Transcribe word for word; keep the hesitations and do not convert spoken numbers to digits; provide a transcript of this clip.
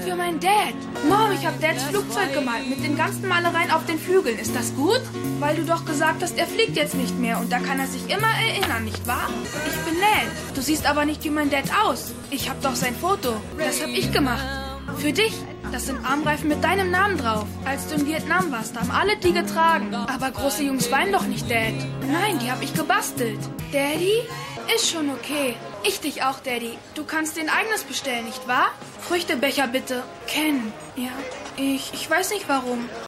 für meinen Dad. Mom, ich habe Dads Flugzeug gemalt mit den ganzen Malereien auf den Flügeln. Ist das gut? Weil du doch gesagt hast, er fliegt jetzt nicht mehr und da kann er sich immer erinnern, nicht wahr? Ich bin Nan. Du siehst aber nicht wie mein Dad aus. Ich habe doch sein Foto. Das habe ich gemacht. Für dich. Das sind Armreifen mit deinem Namen drauf. Als du in Vietnam warst, haben alle die getragen. Aber große Jungs weinen doch nicht, Dad. Nein, die habe ich gebastelt. Daddy? Ist schon okay. Ich dich auch, Daddy. Du kannst dir ein eigenes bestellen, nicht wahr? Früchtebecher bitte. Ken. Ja, ich, ich weiß nicht warum.